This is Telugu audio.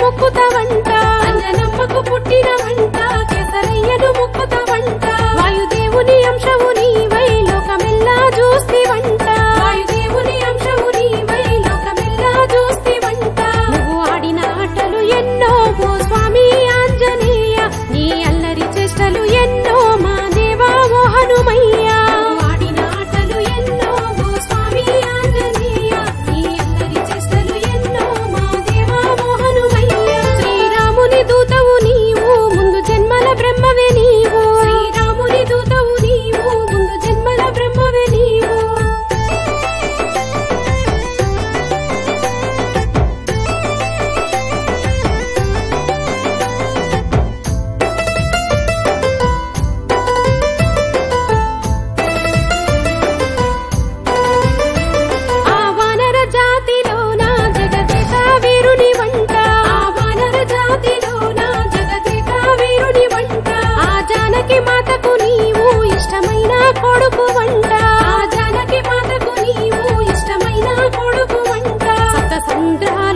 మొక్కుతావంట అంజనమ్మకు పుట్టినవంట కేసరయ్యను మొక్కుతావంట వాయుదేవుని అంశవు నీవై లోకమెల్లా చూస్తివంట వాయుదేవుని అంశవు నీవై లోకమెల్లా చూస్తివంట నువ్వు ఆడిన ఆటలు ఎన్నో ఓ స్వామి ఆంజనేయ నీ అల్లరి చేష్టలు ఎన్నో మా దేవా ఓ హనుమయ్య ఆడిన ఆటలు ఎన్నో ఓ స్వామి ఆంజనేయ నీ అల్లరి చేష్టలు ఎన్నో మా దేవా ఓ హనుమయ్య శ్రీరాముని దూతవు నీవు ముందు జన్మల బ్రహ్మవే నీవు శ్రీరాముని దూతవు నీవు ముందు జన్మల బ్రహ్మవే నీవు ఆ వానర జాతిలోన జగదేక వీరుని వంట ఆ వానర జాతిలోన జగదేక వీరుని వంట ఆ జానకి మాతకు నీవు ఇష్టమైన కొడుకు వంట ఆ జానకి మాతకు నీవు ఇష్టమైన కొడుకు వంట సప్త సంద్రా